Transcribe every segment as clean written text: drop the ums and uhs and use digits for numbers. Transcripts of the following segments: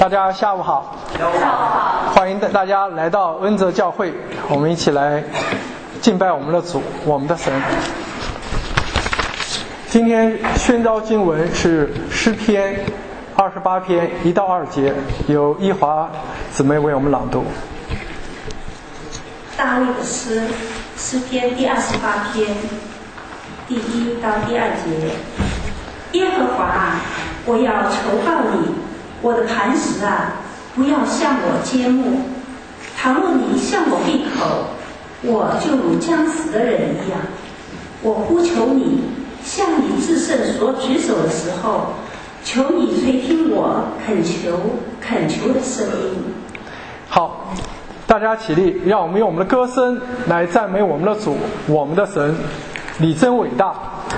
大家下午好。 下午好。 欢迎大家来到恩泽教会，我们一起来敬拜我们的主，我们的神。今天宣召经文是诗篇28篇1到2节，由一华姊妹为我们朗读。 大卫的诗，诗篇第28篇第1到第2节。耶和华啊，我要求告你，我的磐石啊，不要向我揭幕。倘若你向我闭口，我就如将死的人一样。我呼求你，向你至圣所举手的时候，求你垂听我恳求的声音。 好，大家起立，让我们用我们的歌声来赞美我们的主，我们的神，你真伟大。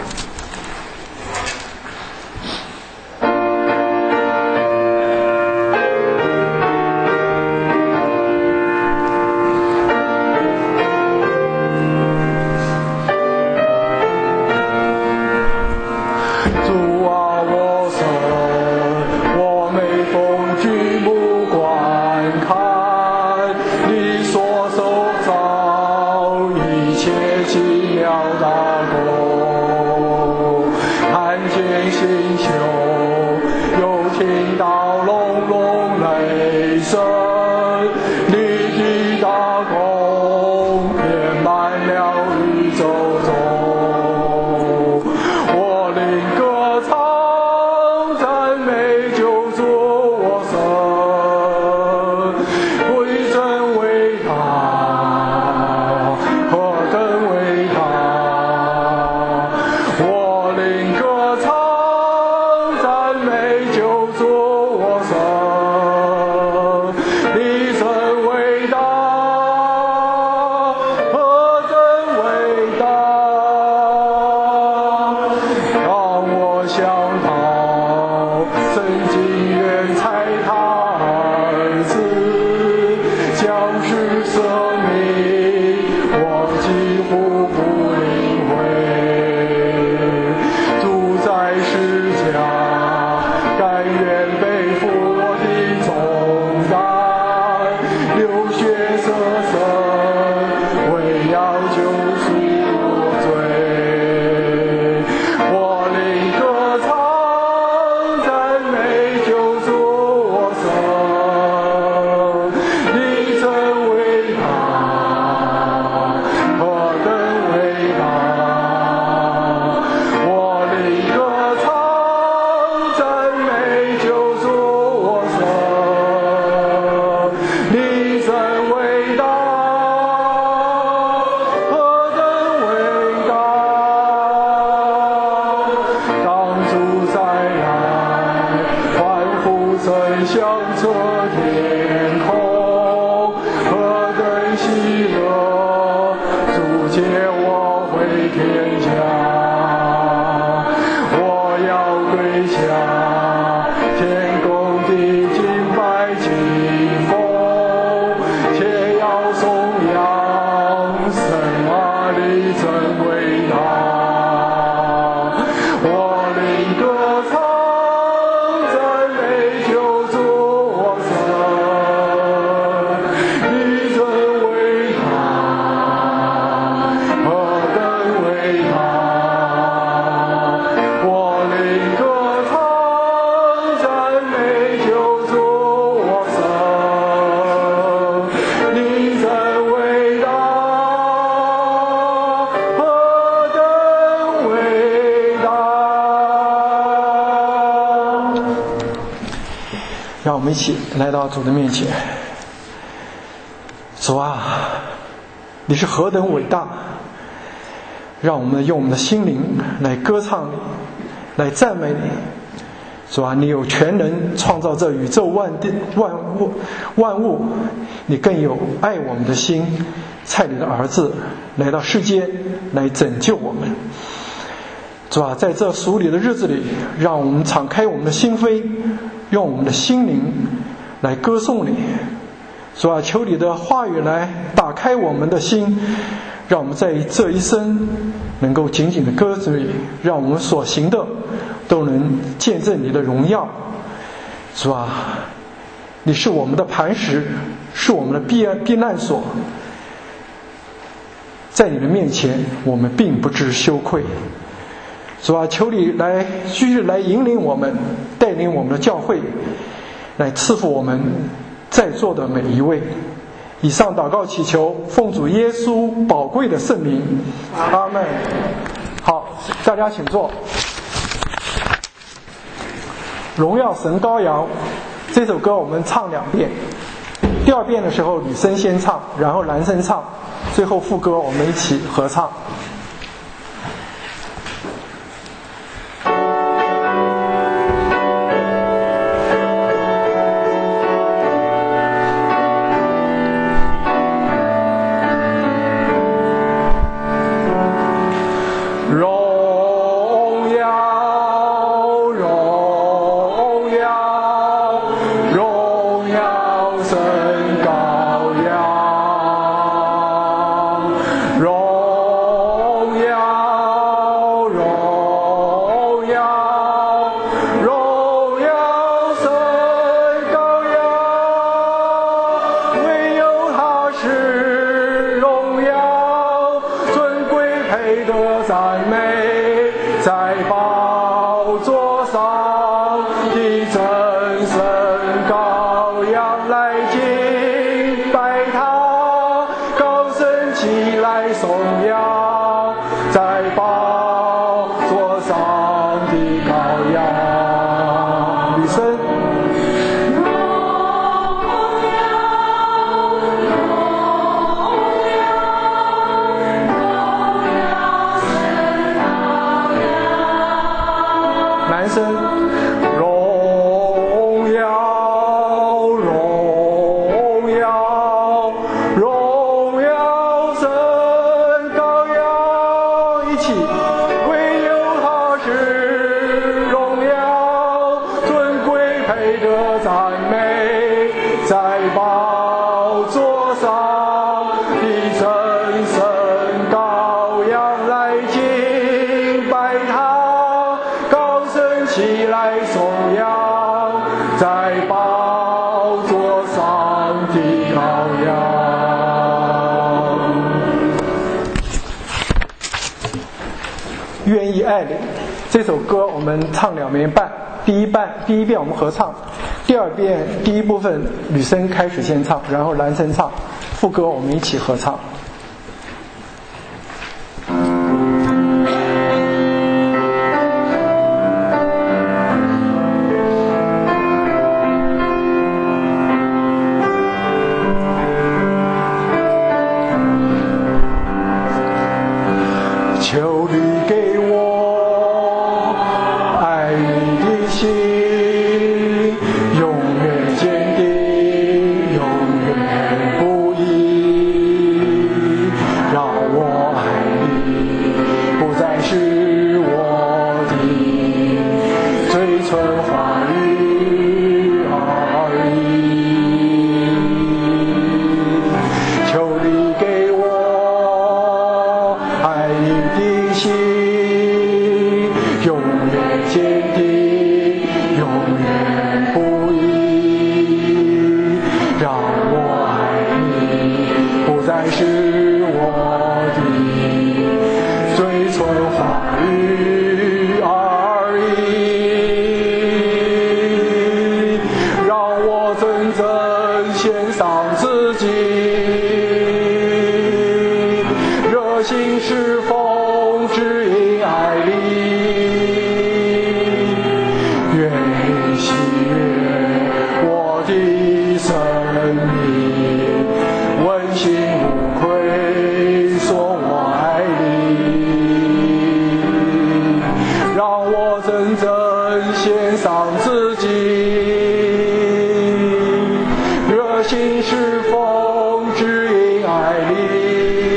让我们一起来到主的面前。主啊，你是何等伟大，让我们用我们的心灵来歌唱你，来赞美你。主啊，你有全能创造这宇宙万物，你更有爱我们的心，差你的儿子来到世间来拯救我们。主啊，在这属你的日子里，让我们敞开我们的心扉，用我们的心灵来歌颂你。主啊，求你的话语来打开我们的心，让我们在这一生能够紧紧的跟随你，让我们所行的都能见证你的荣耀。主啊， 你是我们的磐石，是我们的避难所。在你的面前，我们并不知羞愧。主啊，求你来继续来引领我们，带领我们的教会，来赐福我们在座的每一位。以上祷告祈求，奉主耶稣宝贵的圣名，阿们。好，大家请坐。荣耀神羔羊这首歌我们唱2遍，第2遍的时候女生先唱，然后男生唱，最后副歌我们一起合唱。愿意爱你这首歌我们唱2遍半，第一遍我们合唱，第2遍第一部分女生开始先唱，然后男生唱，副歌我们一起合唱。求你给我爱你的心，永远坚定，永远不移，让我爱你不再是我的嘴唇话语而已。求你给我爱你的心，永远坚定，永远不移，让我爱你不再是我的嘴唇话语而已，让我真正献上自己，热心侍奉，只因爱你，愿你喜悦我的生命，问心无愧说我爱你，让我真正献上自己，热心侍奉，只因爱你，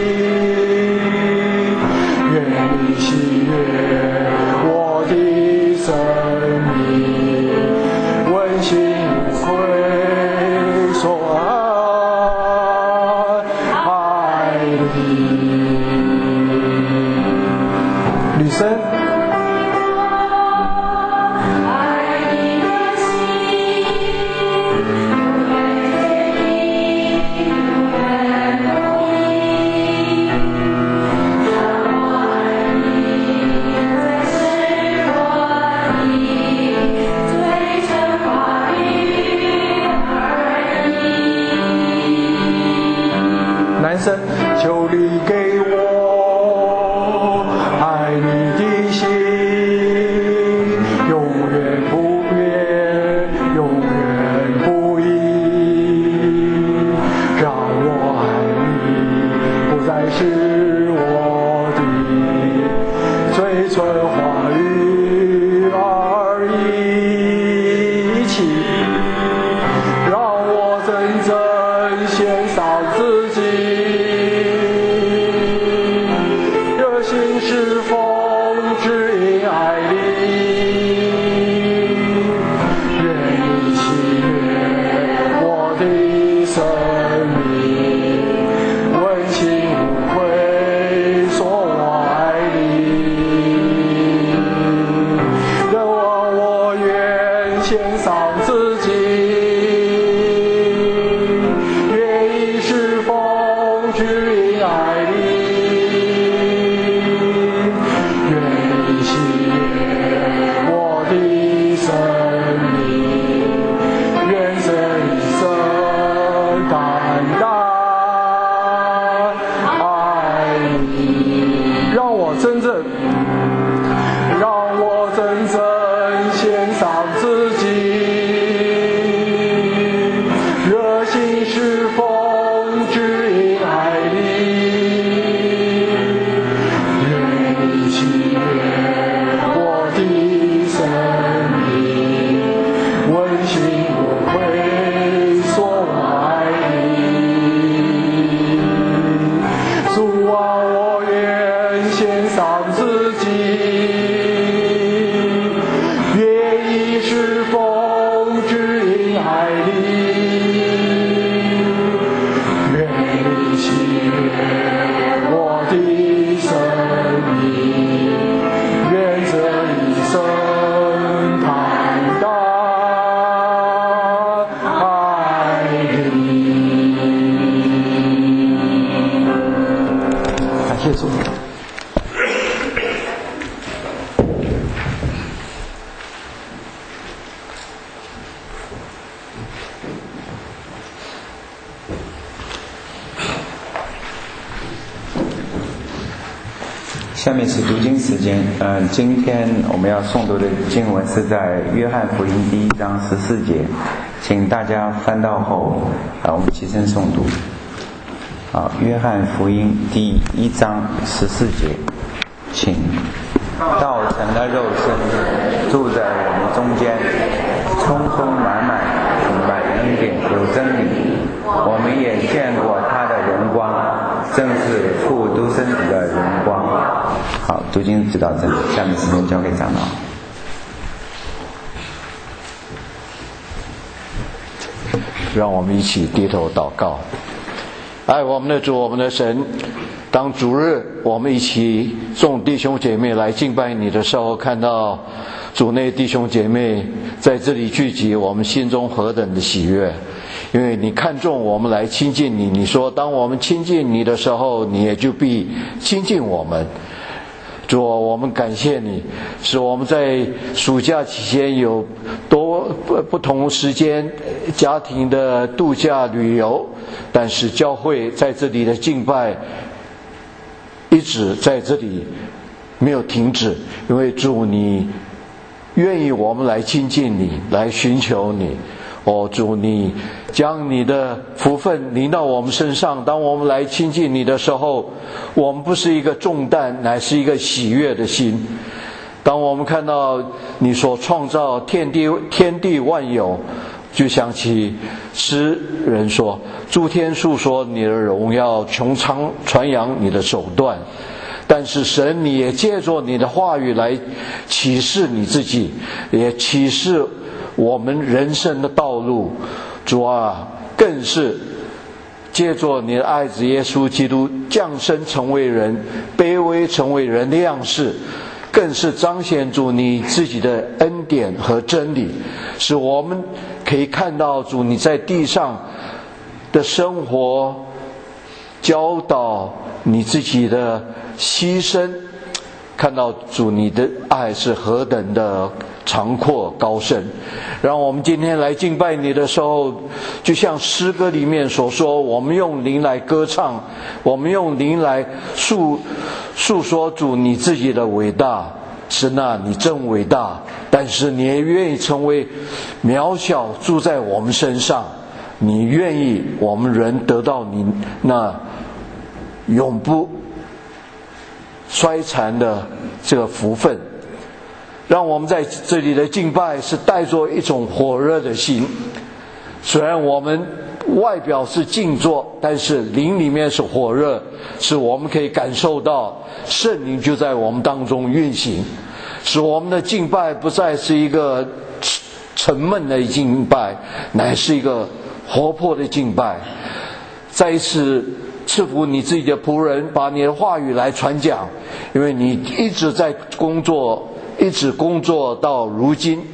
喜悦我的生命，问心无愧说爱你。女生。爱你的心。 献上自己，愿意侍奉指引爱你，愿意喜悦我的生命，愿这一生单单爱你，让我真正献上自己，热心侍奉指引爱你，愿意喜悦我的生命，问心无愧所爱你。主啊，我愿献上自己，侍奉指引爱你，愿你喜悦我的生命，愿这一生单单爱你。感谢主。 下面是读经时间。今天我们要诵读的经文是在约翰福音第1章14节，请大家翻到后，我们齐声诵读。约翰福音第1章14节，请。道成了肉身，住在我们中间，充充满满，充满恩典有真理。我们也见过他的荣光，正是父独生子的荣光。好，读经就到这里，下面时间交给长老。 让我们一起低头祷告。爱我们的主，我们的神，当主日我们一起众弟兄姐妹来敬拜你的时候，看到主内弟兄姐妹在这里聚集，我们心中何等的喜悦！因为你看重我们来亲近你，你说当我们亲近你的时候，你也就必亲近我们。主，我们感谢你，使我们在暑假期间有多不同时间家庭的度假旅游，但是教会在这里的敬拜一直在这里没有停止，因为主你愿意我们来亲近你，来寻求你。主，你将你的福分临到我们身上，当我们来亲近你的时候，我们不是一个重担，乃是一个喜悦的心。当我们看到你所创造天地万有，就想起诗人说，诸天述说你的荣耀，穹苍传扬你的手段。但是神，你也借着你的话语来启示你自己，也启示我们人生的道路。主啊，更是借着你的爱子耶稣基督降生成为人，卑微成为人的样式，更是彰显主你自己的恩典和真理，使我们可以看到主你在地上的生活，教导你自己的牺牲，看到主你的爱是何等的长阔高深。让我们今天来敬拜你的时候，就像诗歌里面所说，我们用灵来歌唱，我们用灵来诉说主你自己的伟大。是那你真伟大，但是你也愿意成为渺小，住在我们身上。你愿意我们人得到你那永不衰残的这个福分。让我们在这里的敬拜是带着一种火热的心，虽然我们外表是静坐，但是灵里面是火热，是我们可以感受到圣灵就在我们当中运行，使我们的敬拜不再是一个沉闷的敬拜，乃是一个活泼的敬拜。再一次赐福你自己的仆人，把你的话语来传讲，因为你一直在工作，一直工作到如今，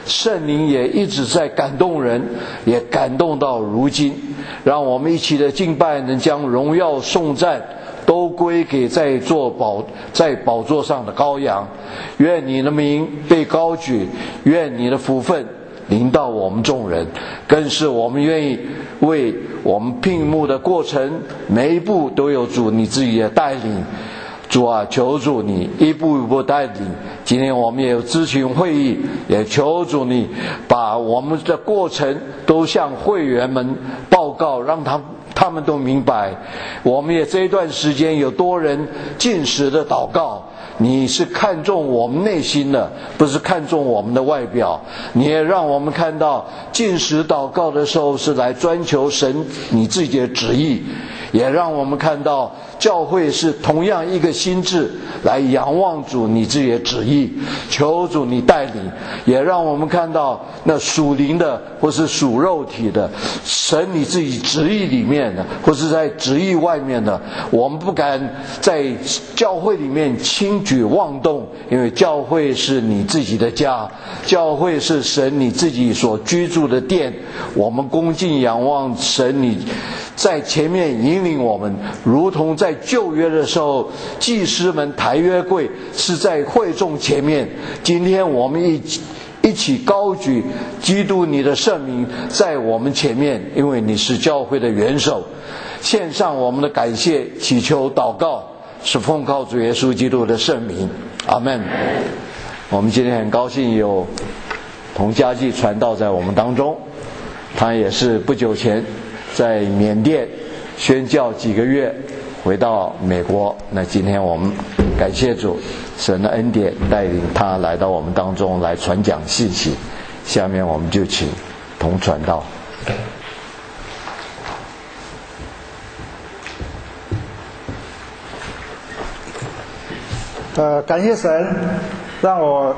圣灵也一直在感动人，也感动到如今。让我们一起的敬拜能将荣耀颂赞都归给在宝座上的羔羊。愿你的名被高举，愿你的福分临到我们众人，更是我们愿意为我们聘牧的过程每一步都有主你自己的带领。主啊，求主你一步一步带领。今天我们也有咨询会议，也求主你把我们的过程都向会员们报告，让他们都明白。我们也这一段时间有多人禁食的祷告，你是看重我们内心的，不是看重我们的外表。你也让我们看到禁食祷告的时候是来专求神你自己的旨意，也让我们看到教会是同样一个心志来仰望主你自己的旨意，求主你带领。也让我们看到那属灵的或是属肉体的，神你自己旨意里面的或是在旨意外面的，我们不敢在教会里面轻举妄动，因为教会是你自己的家，教会是神你自己所居住的殿。我们恭敬仰望神你在前面引领我们，如同在旧约的时候祭司们抬约柜是在会众前面。今天我们一起高举基督你的圣名在我们前面，因为你是教会的元首。献上我们的感谢，祈求祷告是奉靠主耶稣基督的圣名，阿们。我们今天很高兴有童家骥传道在我们当中，他也是不久前在缅甸宣教几个月回到美国。那今天我们感谢主，神的恩典带领他来到我们当中来传讲信息。下面我们就请童传道。 感谢神让我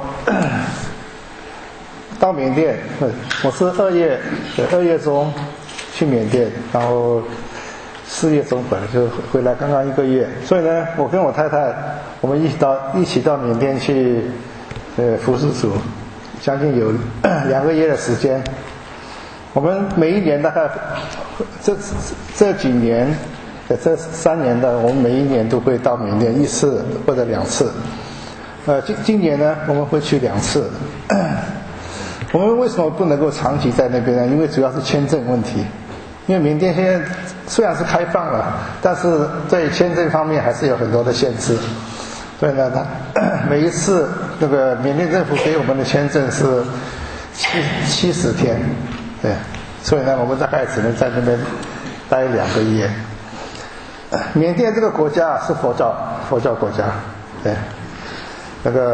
到缅甸。我是2月中去缅甸，然后4月中就回来，刚刚1个月。所以呢，我跟我太太我们一起到缅甸去服侍主，将近有2个月的时间。我们每一年大概这几年这3年的，我们每一年都会到缅甸1次或者2次。今年呢，我们会去2次。我们为什么不能够长期在那边呢？因为主要是签证问题。因为缅甸现在虽然是开放了，但是在签证方面还是有很多的限制。所以呢，每一次那个缅甸政府给我们的签证是70天，对。所以呢，我们大概只能在那边待2个月。缅甸这个国家是佛教国家，对。那个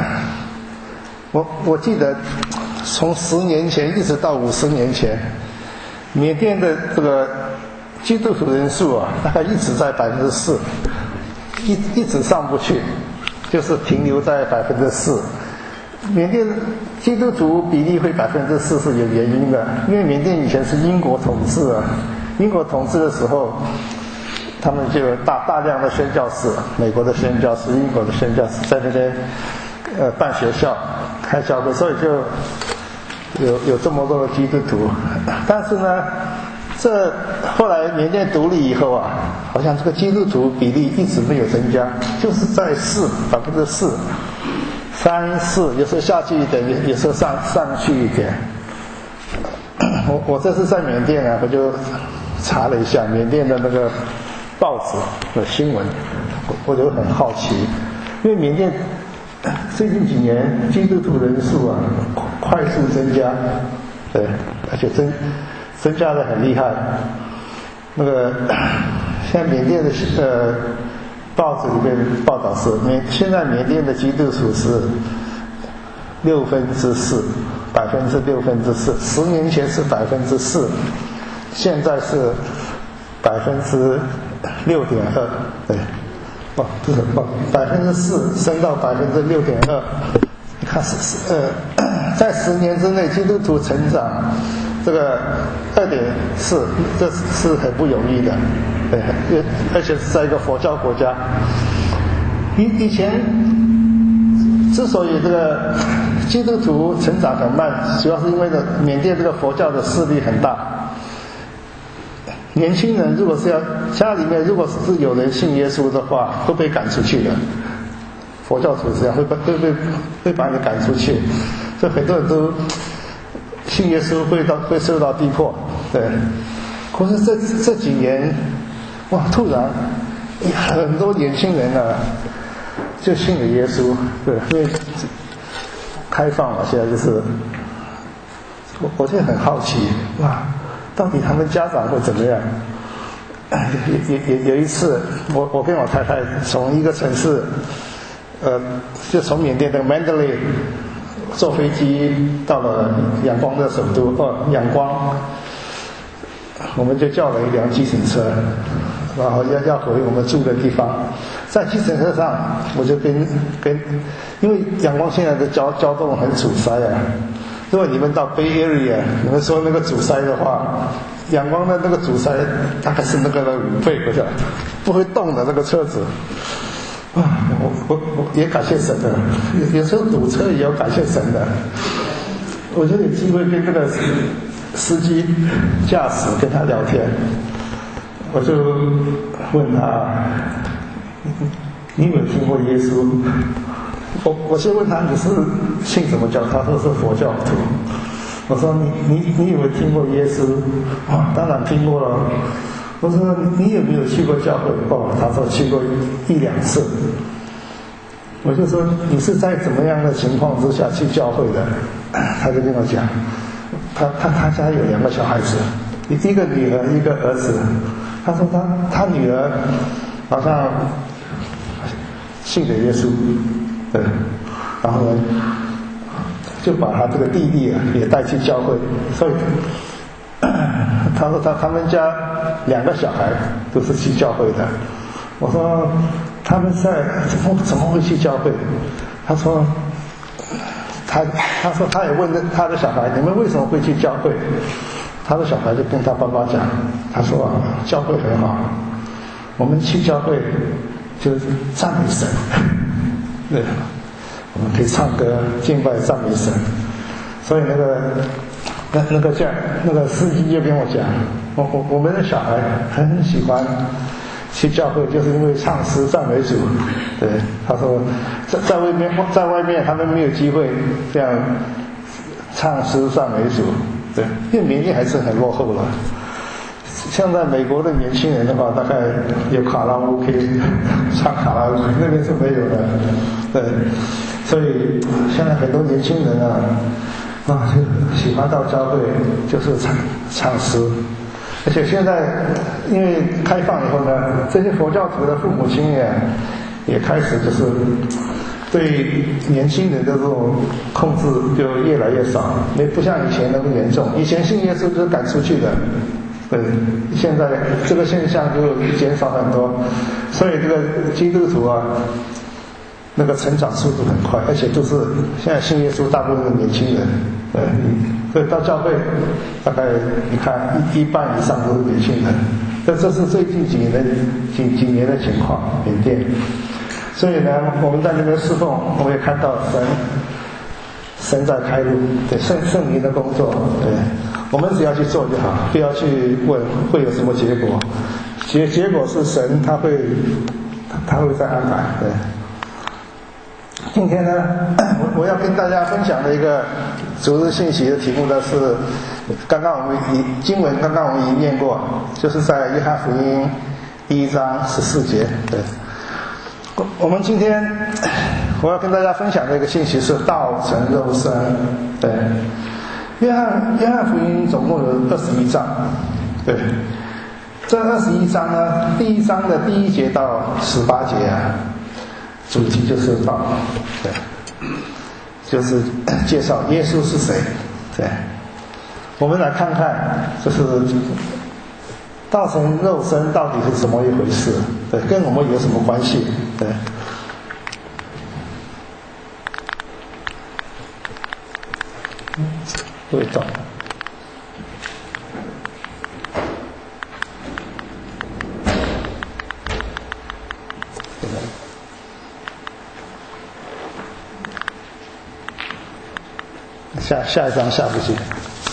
我记得从10年前一直到50年前，缅甸的这个基督徒人数啊，大概一直在4%，一直上不去，就是停留在4%。缅甸基督徒比例会4%是有原因的，因为缅甸以前是英国统治啊，英国统治的时候，他们就有大量的宣教士，美国的宣教士、英国的宣教士在那边办学校、开教会，所以就有这么多的基督徒。但是呢，这后来缅甸独立以后啊，好像这个基督徒比例一直没有增加，就是在4%、3、4，有时候下去一点，有时候上去一点。我这次在缅甸啊，我就查了一下缅甸的那个报纸的新闻，我就很好奇，因为缅甸最近几年基督徒人数啊快速增加，对，而且增加得很厉害。那个现在缅甸的报纸里面报道是现在缅甸的基督徒是4%，6%，10年前是4%，现在是6.2%，对，不是4%升到6.2%。你看在10年之内基督徒成长这个2.4%，这是很不容易的，对，而且是在一个佛教国家。以前之所以这个基督徒成长很慢，主要是因为缅甸这个佛教的势力很大。年轻人如果是要家里面如果是有人信耶稣的话，会被赶出去的。佛教徒这样会把你赶出去，所以很多人都信耶稣会受到逼迫，对。可是这几年，哇，突然很多年轻人啊就信了耶稣，对，因为开放了，现在就是我现在很好奇，哇，到底他们家长会怎么样？有一次，我跟我太太从一个城市，就从缅甸的 Mandalay 坐飞机到了仰光的首都仰光，我们就叫了一辆计程车，然后要回我们住的地方。在计程车上，我就跟因为仰光现在的交通很阻塞啊。如果你们到 Bay Area， 你们说那个阻塞的话，仰光的那个阻塞大概是那个5倍或者不会动的那个车子。我也感谢神的，有时候堵车也要感谢神的。我就有机会跟这个司机驾驶跟他聊天，我就问他：“你有没有听过耶稣？”我先问他：“你是信什么教？”他说是佛教徒。我说：“你有没有听过耶稣？”当然听过了。我说：“你有没有去过教会？”他说去过1-2次。我就说：“你是在怎么样的情况之下去教会的？”他就跟我讲，他家有2个小孩子，一个女儿，一个儿子。他说他女儿好像信了耶稣，对，然后呢就把他这个弟弟也带去教会，所以他说他们家2个小孩都是去教会的。我说他们怎么会去教会？他说他也问他的小孩：“你们为什么会去教会？”他的小孩就跟他爸爸讲，他说：“教会很好，我们去教会就是赞美神，对，我们可以唱歌敬拜赞美神。”所以那个司机就跟我讲，我们的小孩很喜欢去教会，就是因为唱诗赞美主。对，他说在外面他们没有机会这样唱诗赞美主。对，因为缅甸还是很落后了。像在美国的年轻人的话，大概有卡拉 OK 唱卡拉 OK， 那边是没有的。对，所以现在很多年轻人就喜欢到教会，就是唱诗。而且现在因为开放以后呢，这些佛教徒的父母亲也开始就是对年轻人的这种控制就越来越少，不像以前那么严重。以前信耶稣就是赶出去的，对，现在这个现象就减少很多，所以这个基督徒那个成长速度很快，而且都是现在信耶稣大部分的年轻人，对，所以到教会大概你看一半以上都是年轻人，这是最近几年的情况，缅甸。所以呢，我们在那边侍奉，我们也看到神在开路，对，圣灵的工作，对，我们只要去做就好，不要去问会有什么结果，结果是神他会再安排，对。今天呢，我要跟大家分享的一个主日信息的题目呢是，经文刚刚我们已经念过，就是在约翰福音1章14节，对。我们今天我要跟大家分享的一个信息是道成肉身，对。约翰福音总共有21章，对。这21章呢，第1章的第1节到18节主题就是道，对，就是介绍耶稣是谁，对。我们来看看，就是道成肉身到底是怎么一回事，对，跟我们有什么关系，对。味道。 下一章下不去。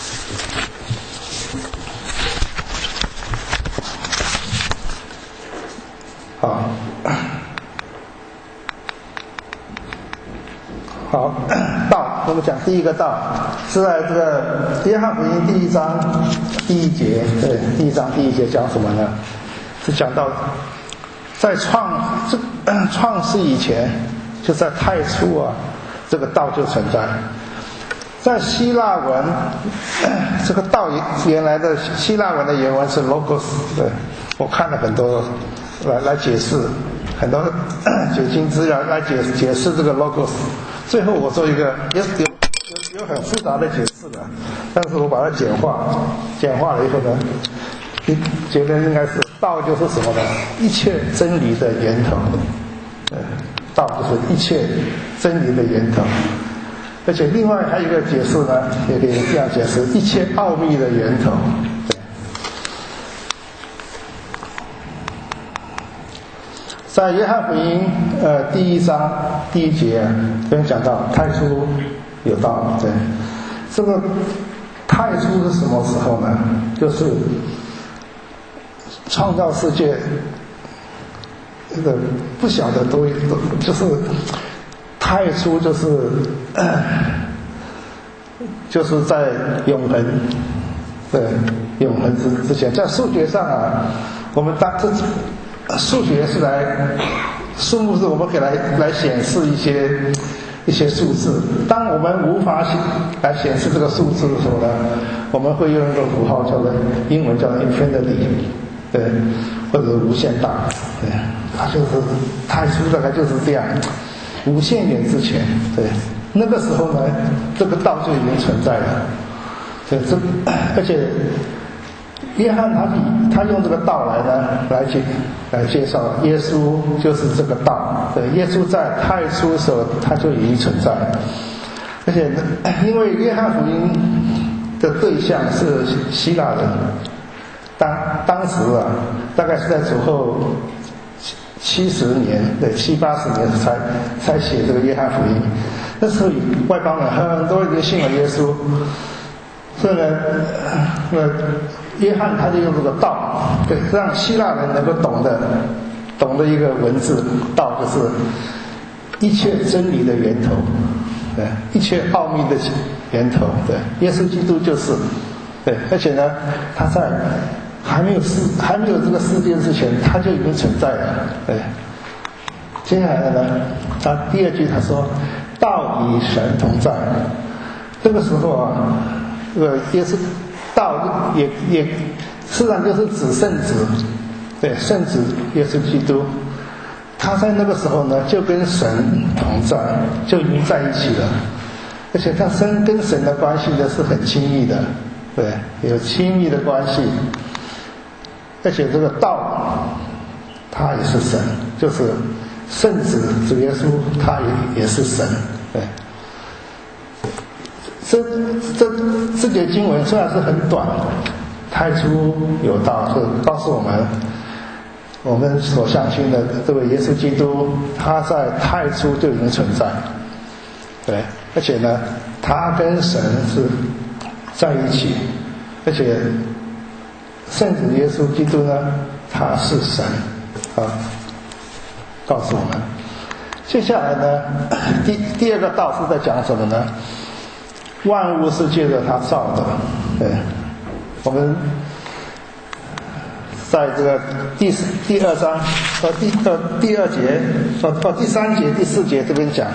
好，道，我们讲第一个道是在这个约翰福音第1章第1节，对，第1章第1节讲什么呢？是讲到在创世以前，就在太初啊，这个道就存在。在希腊文，这个道原来的希腊文的原文是 logos， 对，我看了很多来解释，很多解经资料来解释这个 logos。最后我做一个有很复杂的解释的，但是我把它简化了以后呢，觉得应该是道就是什么呢？一切真理的源头，道就是一切真理的源头。而且另外还有一个解释呢，也可以这样解释：一切奥秘的源头。在约翰福音第1章第1节这边讲到太初有道，对，这个太初是什么时候呢？就是创造世界，这个不晓得都就是太初就是在永恒，对，永恒之前，在数学上啊，我们数学是数目字我们可以来显示一些数字。当我们无法来显示这个数字的时候呢，我们会用一个符号叫做英文叫做 infinity， 对，或者无限大，对，它就是太初大概就是这样，无限远之前，对，那个时候呢，这个道就已经存在了，对，而且约翰他用这个道来介绍耶稣就是这个道，对，耶稣在太初的时候他就已经存在了，而且因为约翰福音的对象是希腊人，当时啊，大概是在主后70年，对，70-80年才写这个约翰福音，那时候外邦人很多人就信了耶稣，所以呢，约翰他就用这个道，对，让希腊人能够懂的一个文字，道就是一切真理的源头，对，一切奥秘的源头，对，耶稣基督就是，对，而且呢，他在还没有这个世界之前，他就已经存在了，对。接下来呢，他第2句他说，道与神同在，这个时候啊，耶稣道也实际上就是指圣子，对，圣子耶稣基督，他在那个时候呢就跟神同在，就已经在一起了，而且他跟神的关系呢是很亲密的，对，有亲密的关系，而且这个道他也是神，就是圣子主耶稣他也是神，对。这节经文虽然是很短，太初有道，是告诉我们所相信的这位耶稣基督，他在太初就已经存在，对，而且呢，他跟神是在一起，而且圣子耶稣基督呢，他是神啊，告诉我们。接下来呢，第2个道是在讲什么呢？万物是借着他造的，对，我们在这个第2章第2节第3节第4节这边讲，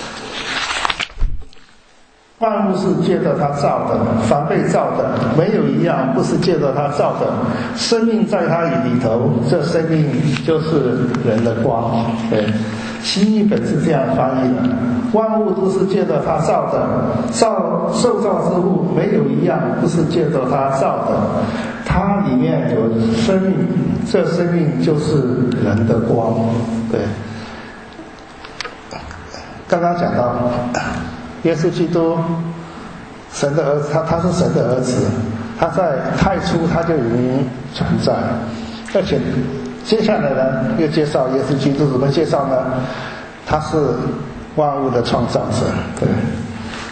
万物是借着他造的，凡被造的没有一样不是借着他造的，生命在他里头，这生命就是人的光，对，新译本是这样翻译的，万物都是借着他造的，受造之物没有一样不是借着他造的，它里面有生命，这生命就是人的光，对。刚刚讲到耶稣基督神的儿子，他是神的儿子，他在太初他就已经存在，而且接下来呢又介绍耶稣基督，怎么介绍呢？他是万物的创造者，对，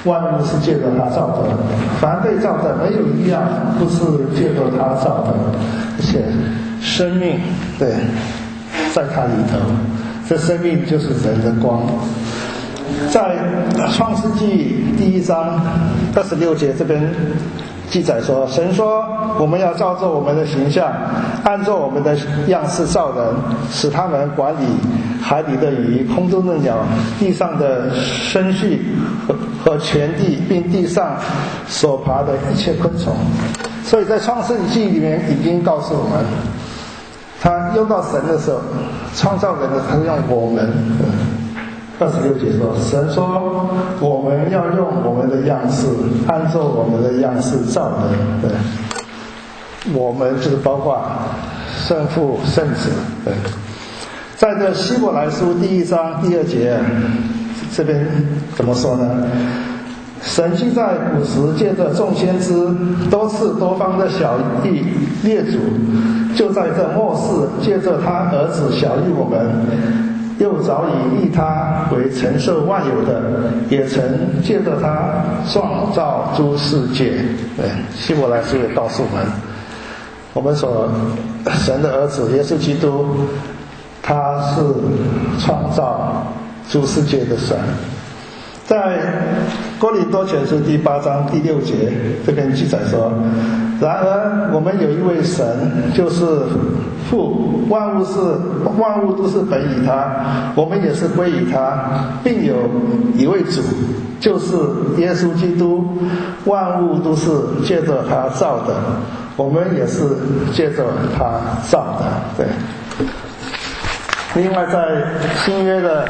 万物是借着他造的，凡被造的没有一样不是借着他造的，而且生命对在他里头，这生命就是人的光。在创世纪第1章26节这边记载说，神说我们要照着我们的形象，按照我们的样式造人，使他们管理海里的鱼、空中的鸟、地上的牲畜和全地，并地上所爬的一切昆虫。所以在创世纪里面已经告诉我们，他用到神的时候，创造人的他用我们。26节说，神说我们要用我们的样式，按照我们的样式造人。对，我们就是包括圣父圣子。对，在这希伯来书第1章第2节这边怎么说呢？神既在古时借着众先知多次多方的晓谕列祖，就在这末世借着他儿子晓谕我们，又早已立他为承受万有的，也曾借着他创造诸世界。对，希伯来书也告诉我们所神的儿子耶稣基督，他是创造诸世界的神。在哥林多前书第8章第6节这边记载说，然而我们有一位神，就是父，万物都是本于他，我们也是归于他，并有一位主，就是耶稣基督，万物都是借着他造的，我们也是借着他造的。对。另外在新约的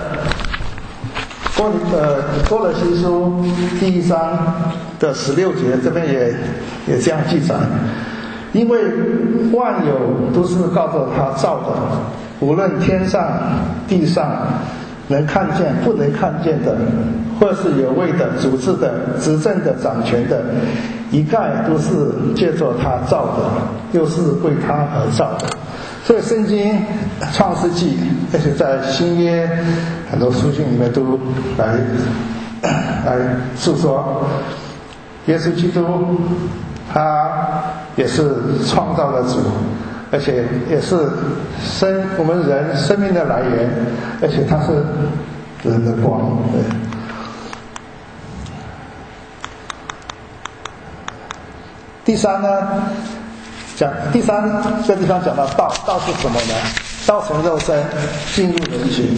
哥罗西书第1章的16节这边也这样记载，因为万有都是靠着他造的，无论天上地上，能看见不能看见的，或是有位的、主治的、执政的、掌权的，一概都是借着他造的，又是为他而造的。所以圣经创世纪，而且在新约很多书信里面都来诉说耶稣基督他也是创造的主，而且也是我们人生命的来源，而且他是人的光。对。第三呢，第三这地方讲到道是什么呢？道成肉身，进入人群。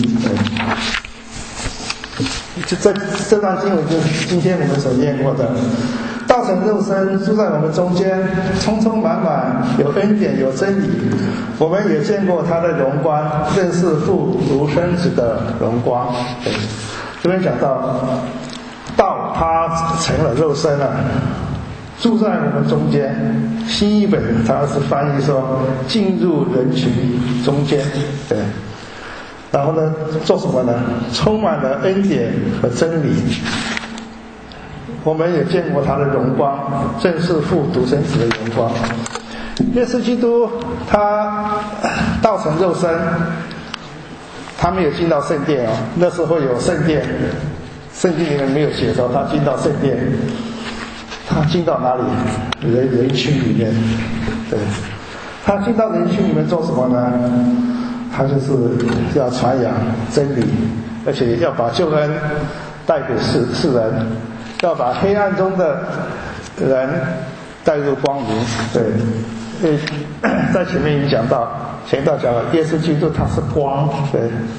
这段经文就是今天我们所念过的。道成肉身，住在我们中间，充充满满，有恩典，有真理。我们也见过他的荣光，认识父独生子的荣光。这边讲到道，他成了肉身了。住在我们中间，新译本它是翻译说进入人群中间。对，然后呢做什么呢？充满了恩典和真理。我们也见过他的荣光，正是父独生子的荣光。耶稣基督他道成肉身，他没有进到圣殿那时候有圣殿，圣经里面没有写说他进到圣殿。他进到哪里？人群里面。对，他进到人群里面做什么呢？他就是要传扬真理，而且要把救恩带给世人，要把黑暗中的人带入光明。对，在前面已经讲到，前一段讲了，耶稣基督他是光。对，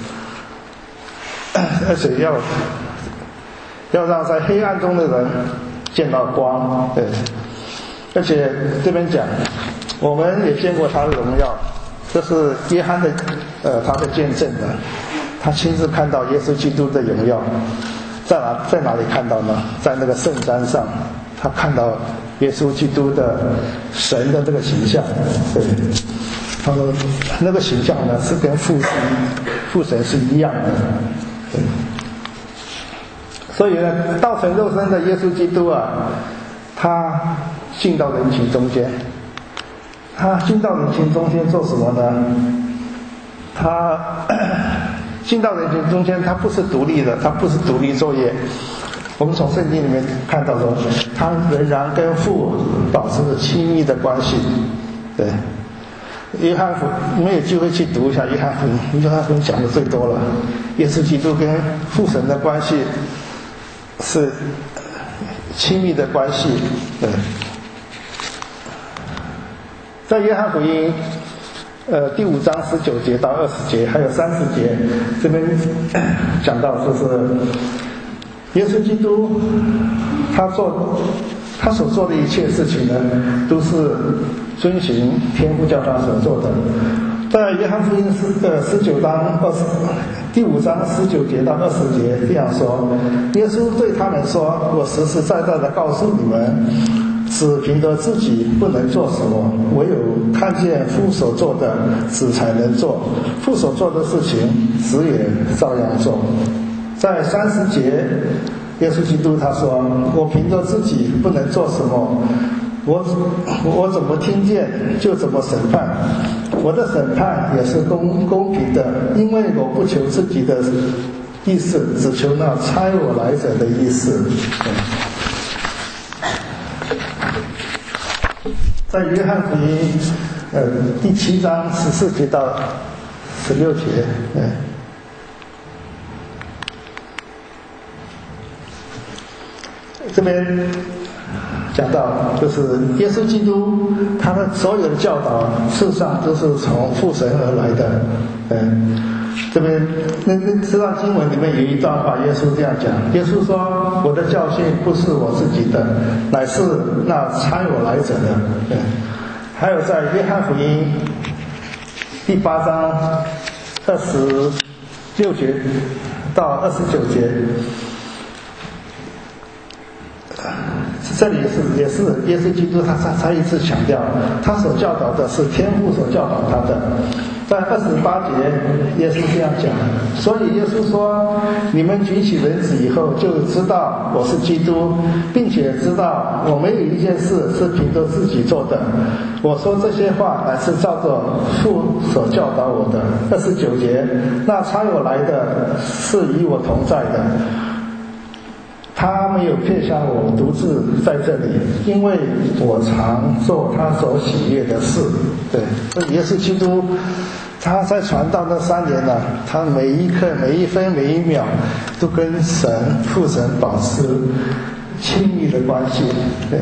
而且要让在黑暗中的人见到光。对，而且这边讲，我们也见过他的荣耀，这是约翰的他的见证的，他亲自看到耶稣基督的荣耀。在哪里看到呢？在那个圣山上，他看到耶稣基督的神的这个形象。对，他说那个形象呢是跟父神是一样的。对，所以呢，道成肉身的耶稣基督他进到人群中间。他进到人群中间做什么呢？他进到人群中间，他不是独立的，他不是独立作业， 我们从圣经里面看到说，他仍然跟父保持着亲密的关系。对，约翰福音没有机会去读一下约翰福音，约翰福音讲的最多了。耶稣基督跟父神的关系是亲密的关系。对，在约翰福音第5章19节到20节，还有30节，这边讲到就是耶稣基督他所做的一切事情呢，都是遵循天父叫他所做的。在约翰福音19章第5章19节到20节这样说，耶稣对他们说：“我实实在在的告诉你们，只凭着自己不能做什么，唯有看见父所做的，子才能做。父所做的事情，子也照样做。”在30节，耶稣基督他说：“我凭着自己不能做什么，我怎么听见就怎么审判，我的审判也是公平的，因为我不求自己的意思，只求那差我来者的意思。”在约翰福音第7章14节到16节，这边讲到，就是耶稣基督他的所有的教导，事实上都是从父神而来的。这边这段经文里面有一段话，耶稣这样讲：耶稣说：“我的教训不是我自己的，乃是那差我来者的。”还有在约翰福音第8章26节到29节。这里也是耶稣基督他一直强调，他所教导的是天父所教导他的。在28节，耶稣这样讲，所以耶稣说：“你们举起人子以后，就知道我是基督，并且知道我没有一件事是凭着自己做的。我说这些话乃是照着父所教导我的。”29节，那差我来的是与我同在的。他没有撇下我独自在这里，因为我常做他所喜悦的事。对，耶稣基督他在传道那3年呢，他每一刻、每一分、每一秒都跟父神保持亲密的关系。对，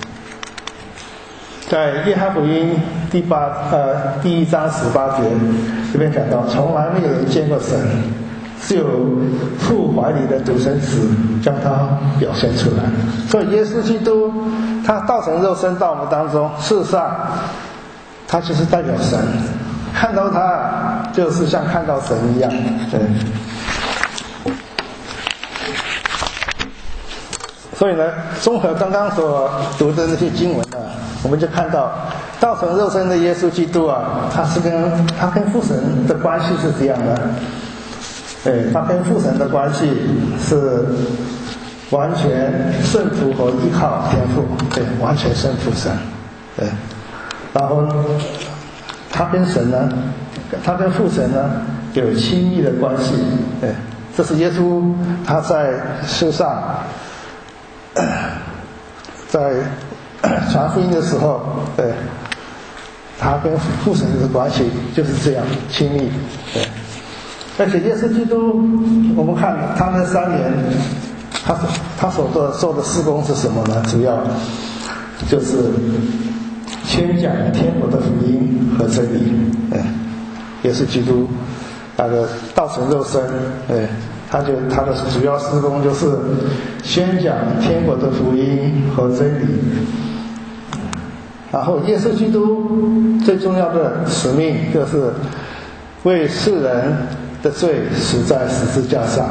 在约翰福音第1章18节这边讲到，从来没有人见过神，只有父怀里的独生子将他表现出来。所以耶稣基督他道成肉身到我们当中，事实上他就是代表神，看到他就是像看到神一样。对，所以呢，综合刚刚所读的那些经文呢，我们就看到道成肉身的耶稣基督啊，他跟父神的关系是这样的。他跟父神的关系是完全顺服和依靠天父，对，完全顺服神。对，然后他跟父神呢有亲密的关系。对，这是耶稣他在世上在传福音的时候，对，他跟父神的关系就是这样亲密。对，而且耶稣基督，我们看他那3年，他所做的事工是什么呢？主要就是宣讲天国的福音和真理。耶稣基督那个道成肉身，他的主要事工就是宣讲天国的福音和真理。然后耶稣基督最重要的使命就是为世人的罪死在十字架上。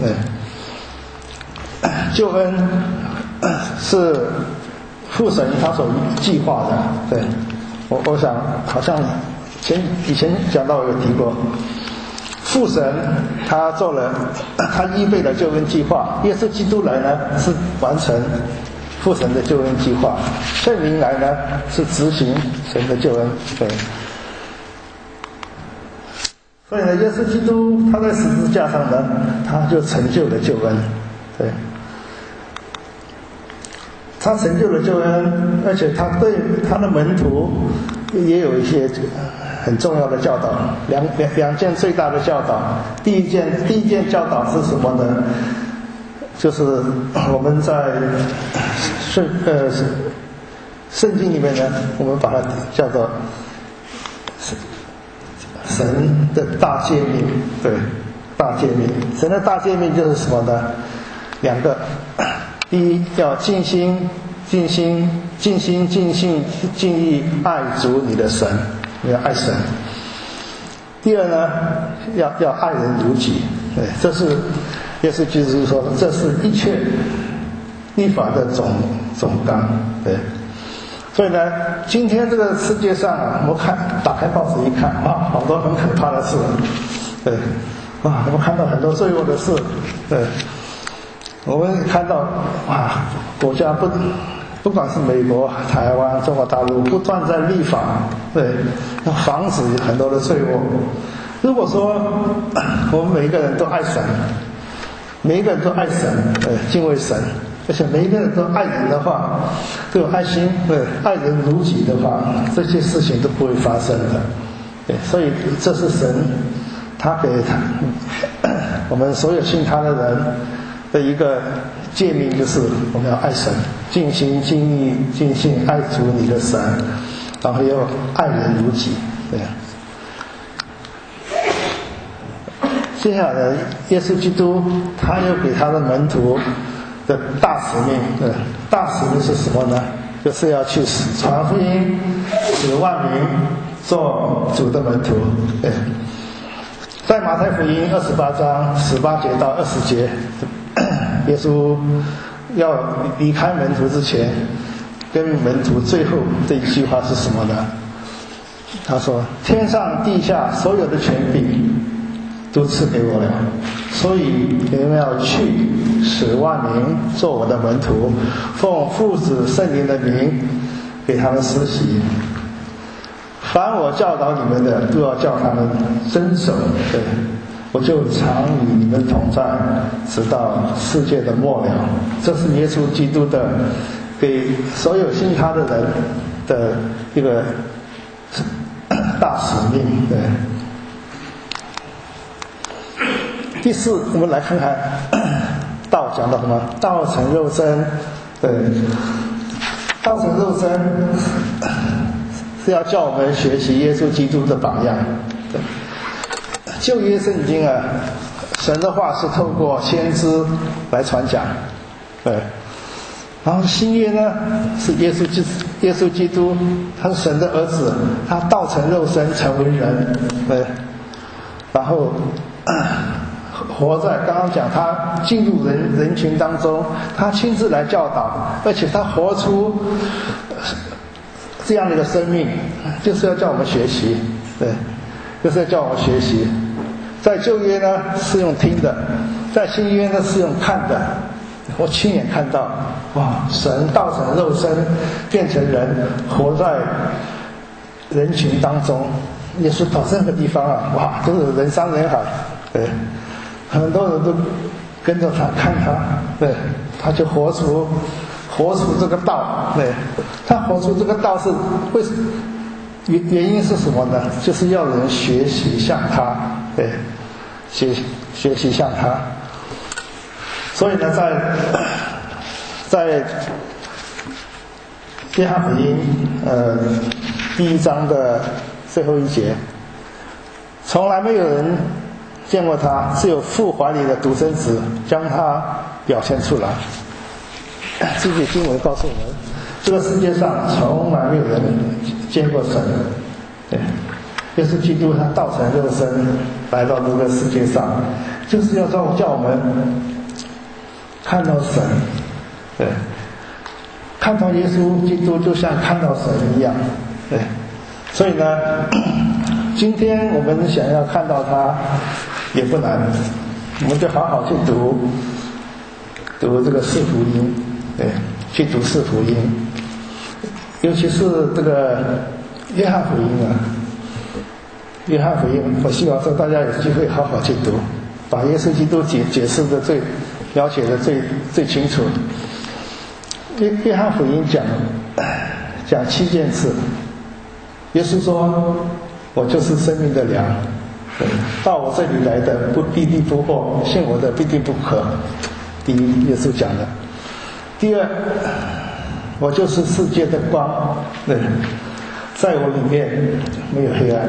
救恩是父神他所计划的。对，我想好像以前讲到有提过，父神他预备了救恩计划，耶稣基督来呢是完成父神的救恩计划，圣灵来呢是执行神的救恩。对，所以呢，耶稣基督他在十字架上呢，他就成就了救恩。对， 他成就了救恩，而且他对他的门徒也有一些很重要的教导，两件最大的教导。第一件教导是什么呢？就是我们在圣经里面呢，我们把它叫做神的大诫命。对，大诫命。神的大诫命就是什么呢？两个。第一，要尽心尽性尽意爱主你的神，你要爱神。第二呢，要爱人如己。对，这是耶稣基督说，这是一切律法的总纲。对，所以呢，今天这个世界上啊，我们打开报纸一看，哇，好多很可怕的事。对，哇，我们看到很多罪恶的事。对。我们看到国家不管是美国、台湾、中国大陆，不断在立法，对，要防止很多的罪恶。如果说我们每一个人都爱神，每一个人都爱神，敬畏神，而且每一个人都爱人的话，都有爱心，爱人如己的话，这些事情都不会发生的。对，所以这是神他给我们所有信他的人的一个诫命，就是我们要爱神，尽心尽意尽性爱主你的神，然后要爱人如己。对。接下来耶稣基督他又给他的门徒的大使命，大使命是什么呢？就是要去传福音，使万民做主的门徒。对，在马太福音28章18节到20节，耶稣要离开门徒之前，跟门徒最后的一句话是什么呢？他说：天上地下所有的权柄都赐给我了，所以你们要去，使万民做我的门徒，奉父子圣灵的名给他们施洗，凡我教导你们的，都要叫他们遵守。对，我就常与你们同在，直到世界的末了。这是耶稣基督的给所有信他的人的一个大使命。对。第四，我们来看看道讲到什么？道成肉身。对，道成肉身是要叫我们学习耶稣基督的榜样。对，旧约圣经啊，神的话是透过先知来传讲。对，然后新约呢，是耶稣基督，他是神的儿子，他道成肉身成为人。对，然后活在刚刚讲，他进入人群当中，他亲自来教导，而且他活出这样的一个生命，就是要叫我们学习。对，就是要叫我们学习。在旧约呢是用听的，在新约呢是用看的。我亲眼看到，哇，神道成肉身变成人，活在人群当中。耶稣到任何地方啊，哇，都是人山人海。对，很多人都跟着他看他。对，他就活出这个道。对，他活出这个道是为什么？原因是什么呢？就是要人学习像他。对，学习像他。所以呢，在约翰福音第1章的最后一节，从来没有人见过他，只有父怀里的独生子将他表现出来。这些经文告诉我们，这个世界上从来没有人见过神。对，耶稣基督他道成肉身来到这个世界上，就是要叫我们看到神。对，看到耶稣基督就像看到神一样。对，所以呢，今天我们想要看到他也不难，我们就好好去读这个四福音。对，去读四福音，尤其是这个约翰福音啊。约翰福音，我希望说大家有机会好好去读，把耶稣基督解释的了解的最清楚。 约翰福音讲7件事，耶稣说：“我就是生命的粮，到我这里来的必定不惑，信我的必定不渴。”第一，耶稣讲的。第二，我就是世界的光，在我里面没有黑暗。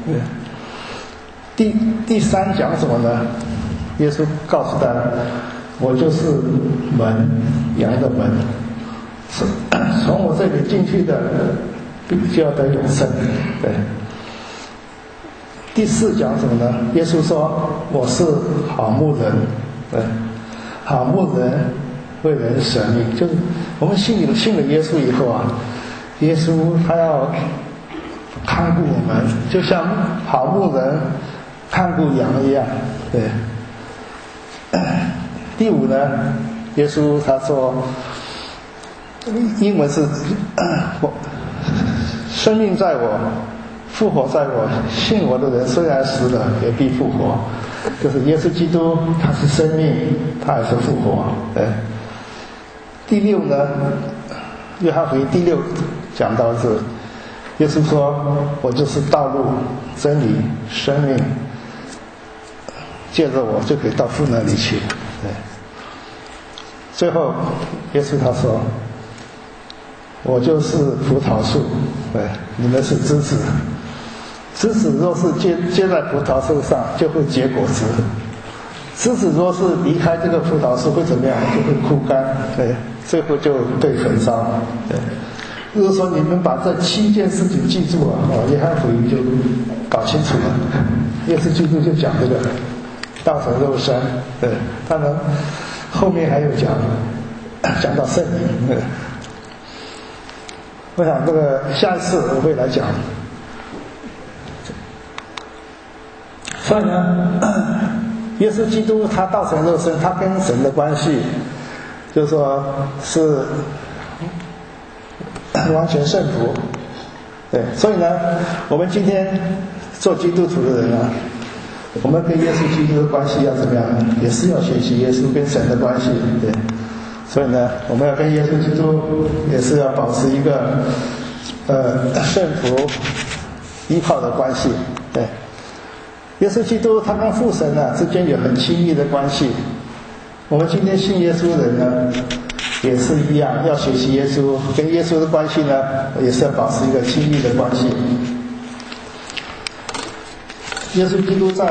第三讲什么呢？耶稣告诉他，我就是门，羊的门，从我这里进去的就要得永生。对。第四讲什么呢？耶稣说我是好牧人，对，好牧人为人舍命，就是我们信了耶稣以后啊，耶稣他要看顾我们，就像好牧人看顾羊一样，对。第五呢，耶稣他说，英文是生命在我，复活在我，信我的人虽然死了也必复活。就是耶稣基督他是生命，他也是复活。对。第六呢，约翰福音第6讲到是耶稣说我就是道路真理生命，借着我就可以到父那里去。对。最后耶稣他说我就是葡萄树，对，你们是枝子，枝子若是结在葡萄树上就会结果子，枝子若是离开这个葡萄树会怎么样？就会枯干，对，最后就被焚烧。对，如果说你们把这7件事情记住了，约翰福音就搞清楚了。耶稣基督就讲这个道成肉身，对，当然后面还有讲到圣灵。对，我想这个下一次我会来讲。所以呢，耶稣基督他道成肉身，他跟神的关系就是说是完全圣服。对，所以呢，我们今天做基督徒的人啊，我们跟耶稣基督的关系要怎么样呢？也是要学习耶稣跟神的关系。对，所以呢，我们要跟耶稣基督也是要保持一个圣服依靠的关系。对，耶稣基督他跟父神呢之间有很亲密的关系。我们今天信耶稣的人呢也是一样，要学习耶稣，跟耶稣的关系呢也是要保持一个亲密的关系。耶稣基督在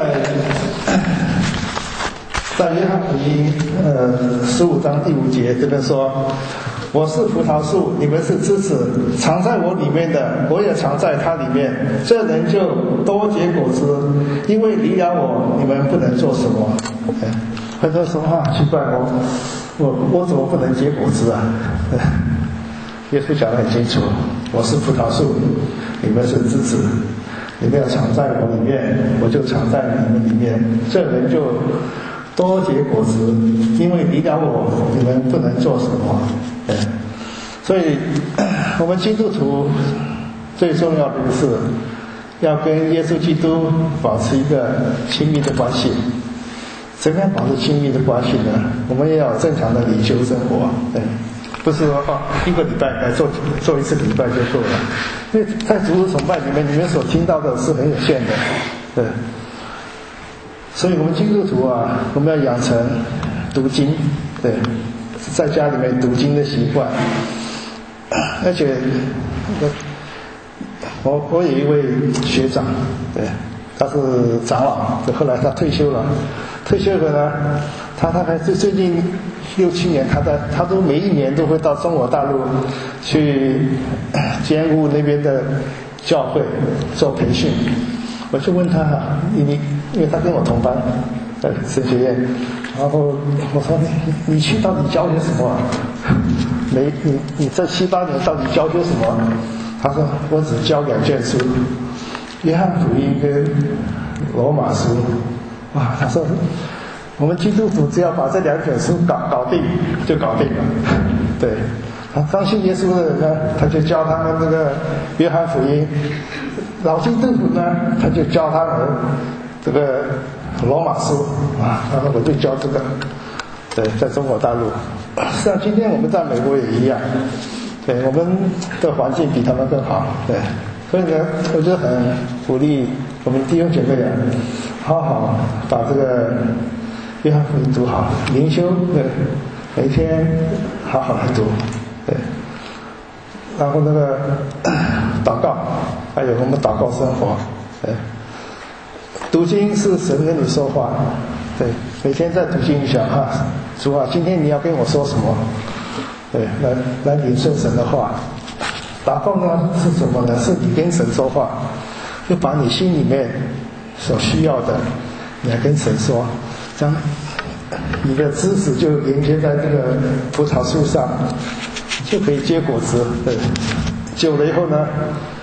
约翰福音15章第5节这边说，我是葡萄树，你们是枝子，藏在我里面的，我也藏在他里面，这人就多结果子，因为离了我，你们不能做什么。很多说话奇怪，我怎么不能结果子啊？耶稣讲得很清楚，我是葡萄树，你们是枝子，你们要藏在我里面，我就藏在你们里面，这人就多结果子，因为离了我，你们不能做什么。所以我们基督徒最重要的是要跟耶稣基督保持一个亲密的关系。怎么样保持亲密的关系呢？我们也要有正常的灵修生活。不是说一个礼拜来做一次礼拜就够了，因为在主日崇拜里面，你们所听到的是很有限的。对，所以我们基督徒啊，我们要养成读经，对，在家里面读经的习惯。而且我有一位学长，对，他是长老，后来他退休了。退休了呢，他大概最近6、7年，他都每一年都会到中国大陆去监护那边的教会做培训。我就问他，因为他跟我同班在神学院，然后我说你去到底教些什么啊？你这7、8年到底教些什么？他说我只教2卷书，约翰福音跟罗马书。哇，他说我们基督徒只要把这2卷书搞定就搞定了。对，刚信耶稣的人呢，他就教他们这个约翰福音；老基督徒呢，他就教他们这个罗马书。啊，然后我就教这个。对，在中国大陆。 实际上今天我们在美国也一样，对，我们的环境比他们更好，对，所以呢，我就很鼓励我们弟兄姐妹啊，好好把这个约翰福音读好，灵修，对，每天好好来读，对，然后那个祷告，还有我们祷告生活，对，读经是神跟你说话，对，每天在读经想啊，主啊，今天你要跟我说什么？对，来领受神的话。祷告呢是什么呢？是你跟神说话，就把你心里面所需要的，你来跟神说，这样你的枝子就连接在这个葡萄树上，就可以结果子。对，久了以后呢，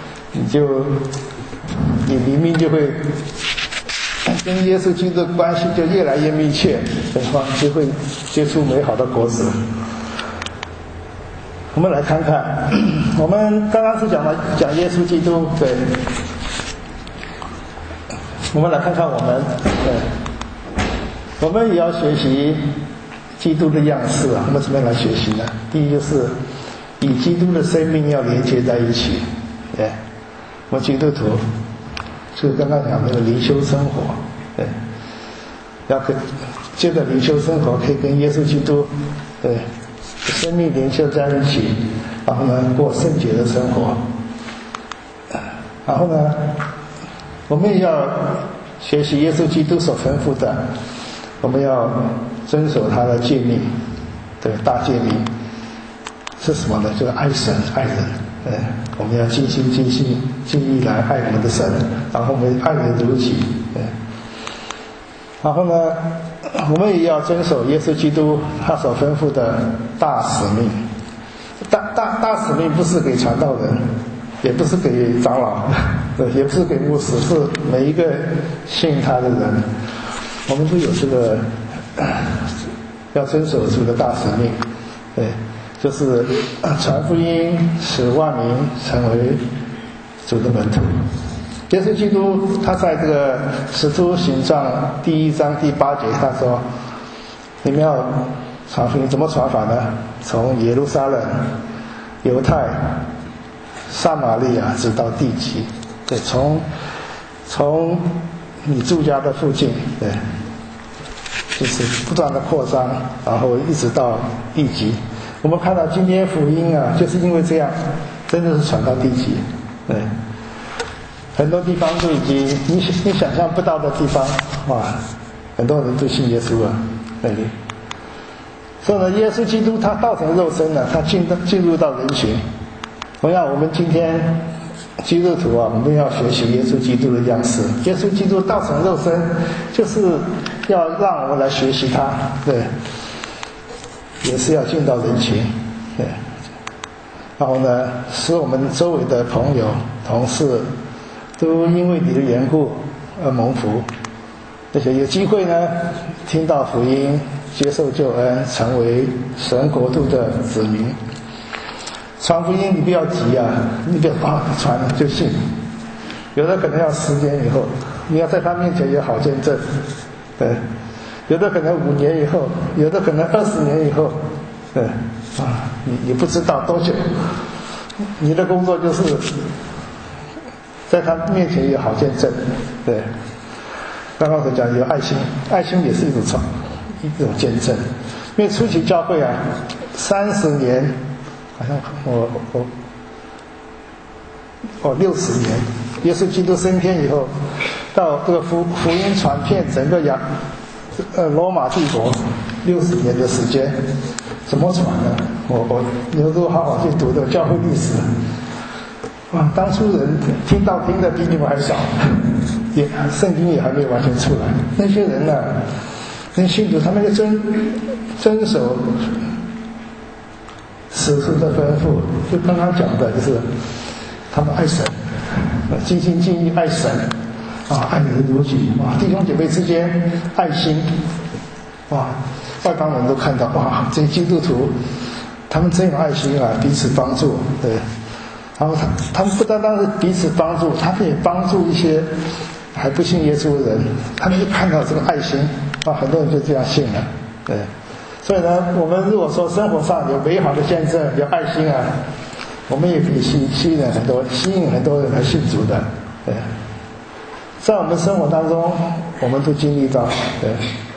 你明明就会跟耶稣基督的关系就越来越密切，对吧？就会结出美好的果子。我们来看看，我们刚刚是讲耶稣基督，对。我们来看看我们，对，我们也要学习基督的样式啊。我们怎么样来学习呢？第一就是以基督的生命要连接在一起，对。我们基督徒就是刚刚讲那个灵修生活，对，要接着灵修生活可以跟耶稣基督，对，生命连接在一起，然后呢过圣洁的生活，然后呢我们也要学习耶稣基督所吩咐的，我们要遵守他的诫命，对，大诫命是什么呢？就是爱神爱人，对，我们要尽心尽性尽意来爱我们的神，然后我们爱人如己，对。然后呢我们也要遵守耶稣基督他所吩咐的大使命。大使命不是给传道人，也不是给长老，也不是给牧师，是每一个信他的人，我们都有这个要遵守主的大使命，对，就是传福音，使万民成为主的门徒。耶稣基督他在这个使徒行传第1章第8节他说，你们要传福音，怎么传法呢？从耶路撒冷、犹太、撒玛利亚直到地极，对，从你住家的附近，对，就是不断的扩张，然后一直到地极。我们看到今天福音啊，就是因为这样，真的是传到地极，对，很多地方都已经你想象不到的地方，哇，很多人都信耶稣了，对。所以呢，耶稣基督他道成肉身了，他进入到人群。同样，我们今天基督徒啊，我们要学习耶稣基督的样式。耶稣基督道成肉身，就是要让我们来学习他，对，也是要进到人群，对。然后呢，使我们周围的朋友、同事都因为你的缘故而蒙福，而且有机会呢，听到福音，接受救恩，成为神国度的子民。传福音你不要急啊，你不要传就信，有的可能要10年以后，你要在他面前有好见证，对，有的可能5年以后，有的可能20年以后，对，啊，你不知道多久，你的工作就是在他面前有好见证，对。刚刚所讲有爱心，爱心也是一种见证。因为初期教会啊，30年，好像我60年，耶稣基督升天以后，到这个福音传遍整个罗马帝国60年的时间，怎么传呢？你如果好好去读的教会历史，哇，当初人听道听的比你们还少，圣经也还没有完全出来。那些人呢，那信徒他们就遵守使徒的吩咐，就刚刚讲的，就是他们爱神，尽心尽意爱神，啊，爱人如己，哇，弟兄姐妹之间爱心，哇，外邦人都看到，哇，这些基督徒他们真有爱心啊，彼此帮助，对。然后他们不单单是彼此帮助，他们也帮助一些还不信耶稣的人，他们就看到这个爱心，啊，很多人就这样信了，对。 所以呢，我们如果说生活上有美好的见证，有爱心啊，我们也可以吸引很多人来信主的。对，在我们生活当中，我们都经历到。对，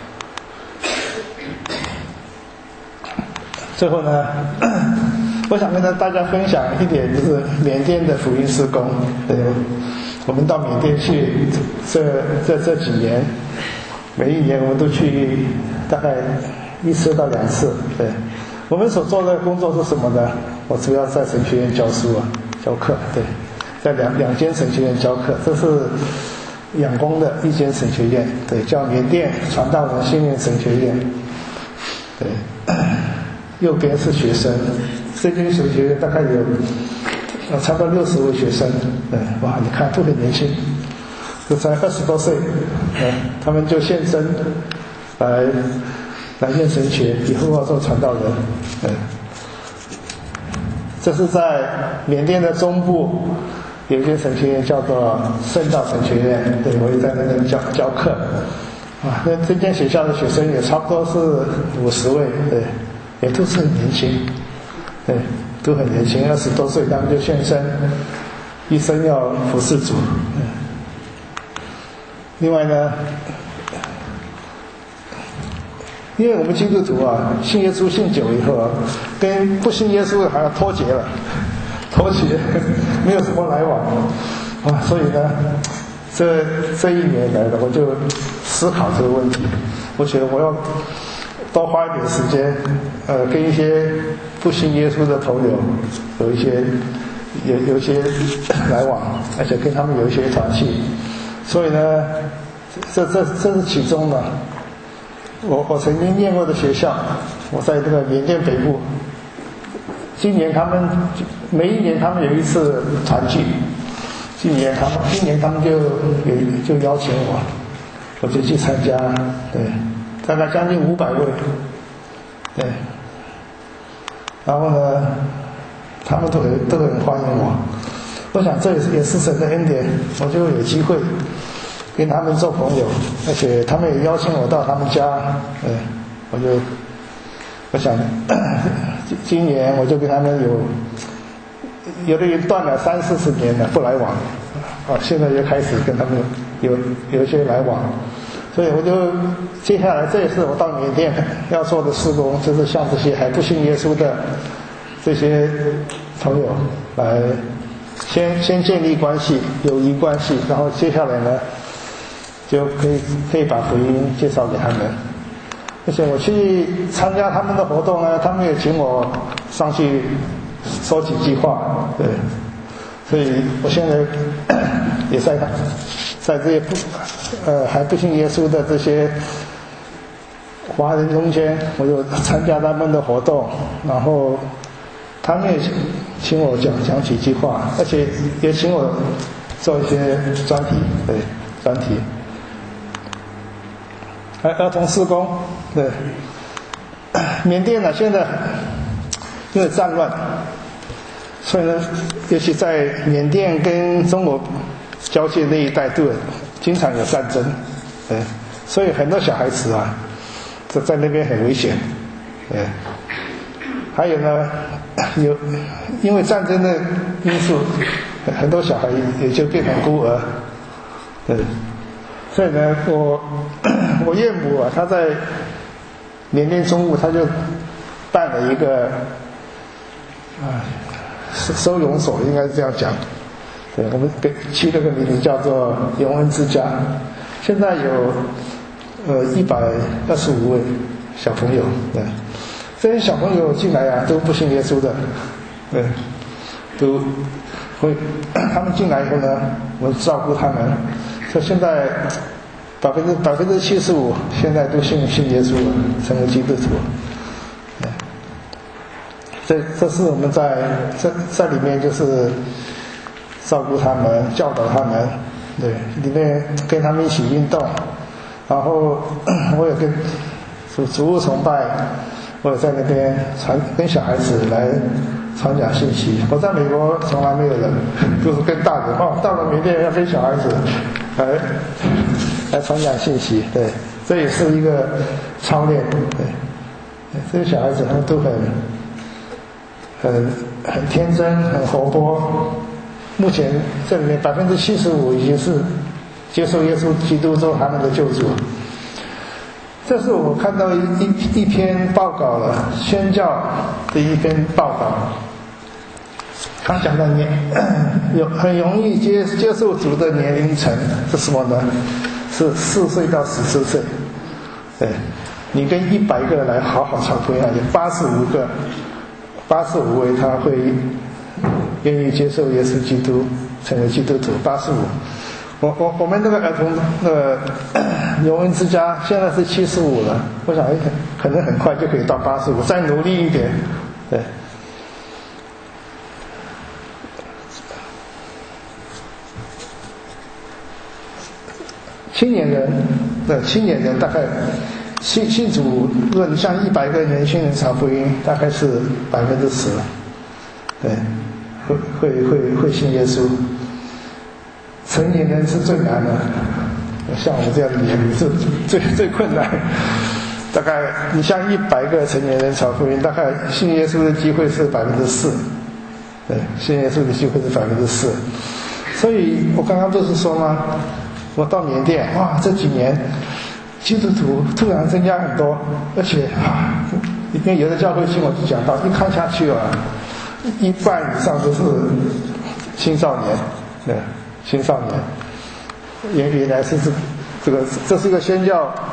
最后呢，我想跟大家分享一点，就是缅甸的福音事工。对，我们到缅甸去，这几年，每一年我们都去，大概1次到2次。对，我们所做的工作是什么呢？我主要在神学院教书啊，教课。对，在两间神学院教课，这是仰光的一间神学院，对，叫缅甸传道人训练神学院。对，右边是学生，这间神学院大概有差不多60位学生。对，哇，你看都很年轻，就才20多岁，他们就献身来念神学，以后要做传道人。这是在缅甸的中部有一间神学院叫做圣道神学院，对，我也在那边教课。啊，那这间学校的学生也差不多是50位，对，也都是很年轻，对，都很年轻，20多岁他们就献身，一生要服侍主。另外呢，因为我们基督徒啊，信耶稣信久以后啊，跟不信耶稣的好像脱节，没有什么来往啊，所以呢，这一年来了，我就思考这个问题。我觉得我要多花一点时间，跟一些不信耶稣的朋友有一些来往，而且跟他们有一些团契。所以呢，这是其中的。我曾经念过的学校，我在这个缅甸北部。每一年他们有一次团聚，今年他们就邀请我就去参加，对，大概将近500位，对，然后呢，他们都很欢迎我。我想这也是神的恩典，我就有机会跟他们做朋友，而且他们也邀请我到他们家，我想今年我就跟他们有的人断了30-40年了不来往，现在又开始跟他们有一些来往，所以我就接下来这也是我到缅甸要做的事工，就是向这些还不信耶稣的这些朋友来先建立关系，友谊关系，然后接下来呢就可以把福音介绍给他们。而且我去参加他们的活动呢，他们也请我上去说几句话，对，所以我现在也在这些还不信耶稣的这些华人中间，我就参加他们的活动，然后他们也请我讲几句话，而且也请我做一些专题，对，专题。儿童事工，对，缅甸呢现在因为战乱，所以呢，尤其在缅甸跟中国交界那一带都经常有战争，对，所以很多小孩子啊，在那边很危险，对。还有呢，因为战争的因素，很多小孩也就变成孤儿，对。所以呢，我岳母啊，她在缅甸中部，她就办了一个收容所，应该是这样讲。对，我们起了个名字叫做永恩之家。现在有125位小朋友，对，这些小朋友进来啊，都不信耶稣的，对，都会他们进来以后呢，我照顾他们。所以现在75%现在都信耶稣了，成为基督徒。这是我们在里面就是照顾他们，教导他们，对，里面跟他们一起运动，然后我也跟主日崇拜，我也在那边跟小孩子来传讲信息。我在美国从来没有人，就是跟大人到了缅甸要跟小孩子来传讲信息，对，这也是一个操练，对， 这些小孩子他们都很天真，很活泼。目前这里面75%已经是接受耶稣基督做他们的救主。这是我看到一篇报告了，宣教的一篇报告。他讲的很容易接受主的年龄层是什么呢？是4岁到14岁。对，你跟100个来好好传福音，有85位他会愿意接受耶稣基督，成为基督徒。85。我们那个儿童那个永恩之家现在是75了，我想可能很快就可以到85，再努力一点。对。青年人大概信主，如果你像100个年轻人传福音，大概是10%，对，会信耶稣。成年人是最难的，像我们这样的年龄是最困难。大概你像100个成年人传福音，大概信耶稣的机会是4%，对，信耶稣的机会是4%。所以我刚刚不是说吗？我到缅甸，哇，这几年基督徒突然增加很多，而且因为有的教会听我讲到，一看下去一半以上都是青少年，对，青少年。原来是这是一个宣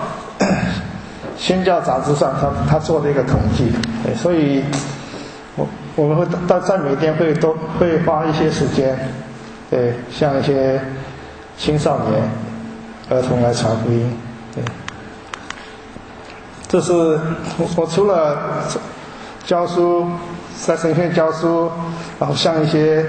教杂志上他做的一个统计，对，所以我们会在缅甸会花一些时间，对，像一些青少年、儿童来传福音，对。这是我除了教书，在神学院教书，然后像一些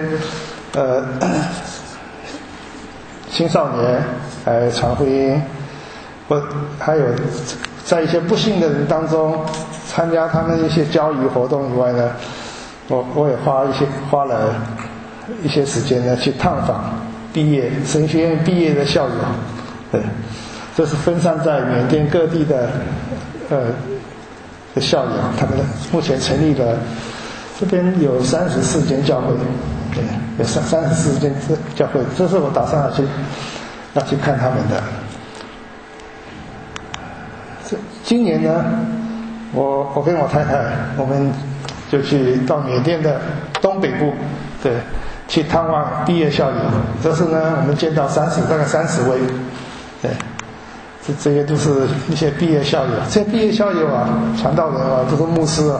青少年来传福音，我还有在一些不幸的人当中参加他们一些教育活动以外呢，我也花了一些时间呢去探访神学院毕业的校友，对，这是分散在缅甸各地的校友，他们目前成立了，这边有34间教会，对，有34间教会，这是我打算要去看他们的。今年呢，我跟我太太，我们就去到缅甸的东北部，对，去探望毕业校友。这次呢，我们见到大概30位，对，这些都是一些毕业校友。这些毕业校友传道人都是牧师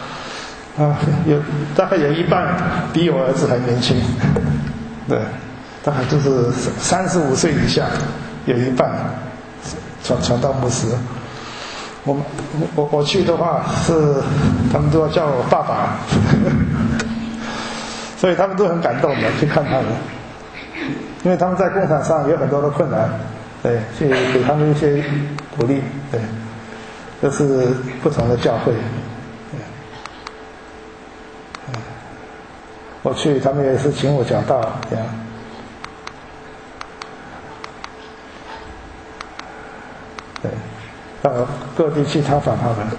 大概有一半比我儿子还年轻，对，大概都是35岁以下，有一半传道牧师。我去的话他们都要叫我爸爸，所以他们都很感动的去看他们，因为他们在共产上有很多的困难，对，去给他们一些鼓励，对，这是不同的教会。我去，他们也是请我讲道，这样。对，到各地去探访他们，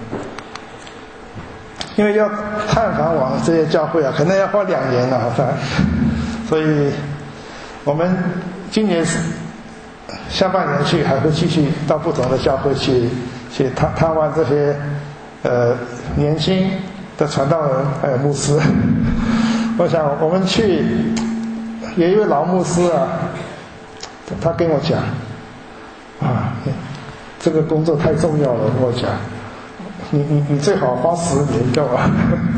因为要探访完这些教会可能要花2年了，所以我们今年下半年去，还会继续到不同的教会去探望这些年轻的传道人还有牧师。我想我们去，有一位老牧师他跟我讲这个工作太重要了，跟我讲，你最好花10年干嘛？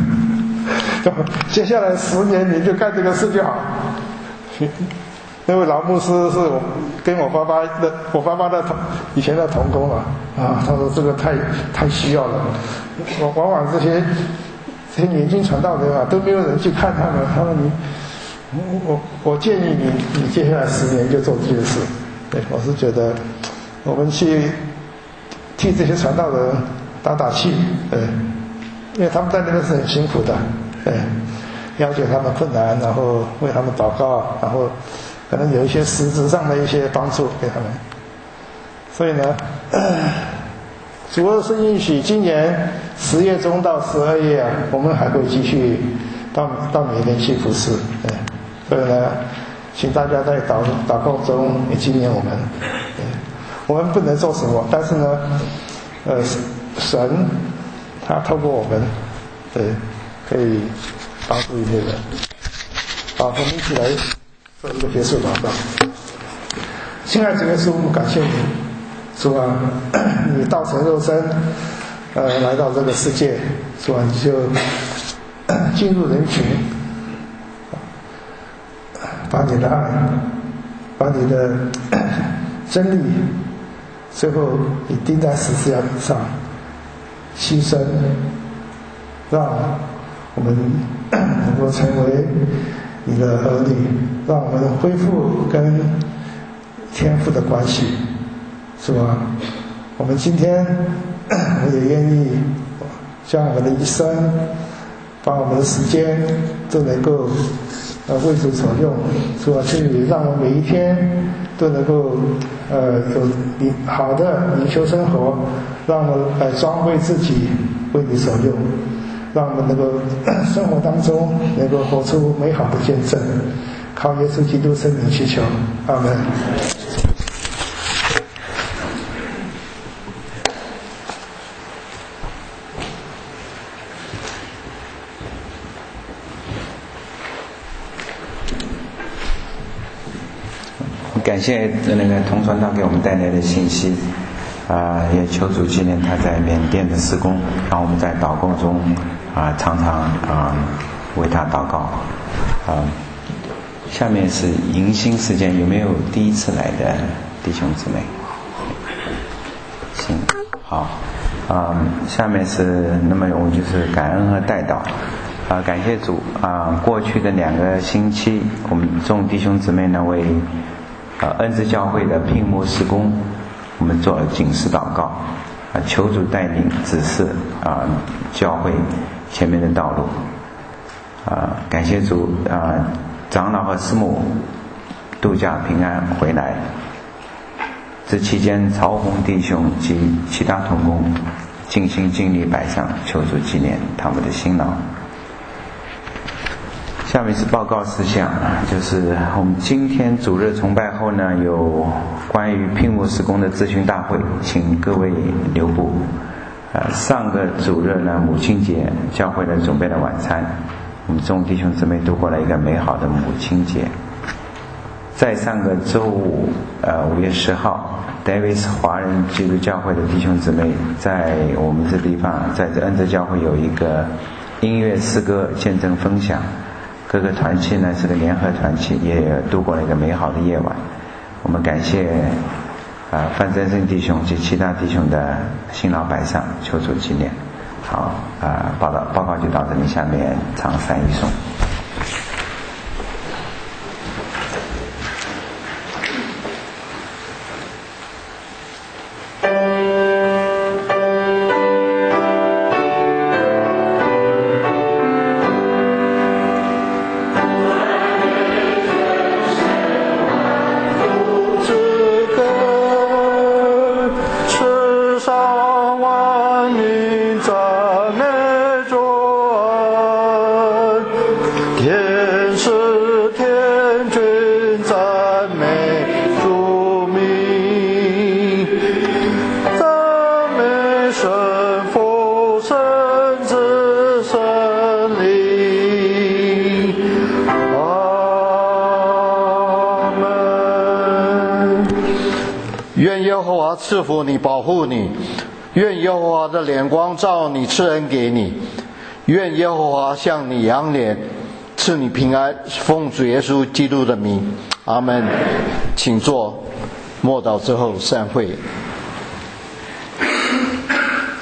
接下来10年你就干这个事就好。那位老牧师是跟我爸爸的以前的同工了他说这个太需要了，往往这些年轻传道人都没有人去看他们，他说我建议你接下来10年就做这件事。对，我是觉得我们去替这些传道人打气，对，因为他们在那边是很辛苦的，对，了解他们困难，然后为他们祷告，然后可能有一些实质上的一些帮助给他们。所以呢， 主是应许今年10月中到12月我们还会继续到缅甸去服侍。所以呢，请大家在祷告中也纪念我们。我们不能做什么，但是呢，神他透过我们，可以帮助一些人。好，我们一起来做一个结束祷告。亲爱的主耶稣，我们感谢你，主啊，你道成肉身，来到这个世界，主啊，你就进入人群，把你的爱，把你的真理，最后你钉在十字架上牺牲，让我们能够成为你的儿女，让我们恢复跟天父的关系，是吧？我们今天我也愿意将我们的一生，把我们的时间都能够为主所用，是吧？去让我们每一天都能够有好的灵修生活，让我们装备自己为你所用，让我们能够生活当中能够活出美好的见证，靠耶稣基督圣名祈求，阿们。 感谢那个童传道给我们带来的信息，也求主纪念他在缅甸的事工，然后我们在祷告中常常为他祷告。下面是迎新时间，有没有第一次来的弟兄姊妹？行，好，下面是那么我们就是感恩和代祷。感谢主过去的2个星期，我们众弟兄姊妹呢为恩赐教会的聘牧事工，我们做了警示祷告，求主带领指示教会前面的道路。感谢主，长老和师母度假平安回来。这期间，曹洪弟兄及其他同工尽心尽力摆上，求主纪念他们的辛劳。下面是报告事项，就是我们今天主日崇拜后呢，有关于聘牧事工的咨询大会，请各位留步。上个主日呢，母亲节，教会呢准备了晚餐，我们众弟兄姊妹度过了一个美好的母亲节。在上个周五，5月10号，Davis 华人基督教会的弟兄姊妹在我们这地方，在这恩赐教会有一个音乐诗歌见证分享。各个团契呢是个联合团契，也度过了一个美好的夜晚。我们感谢范真生弟兄及其他弟兄的辛劳摆上，求主纪念。好，报告就到这里，下面唱三一颂。 赐福你，保护你，愿耶和华的脸光照你，赐恩给你，愿耶和华向你扬脸，赐你平安，奉主耶稣基督的名，阿们。请坐，默祷之后散会。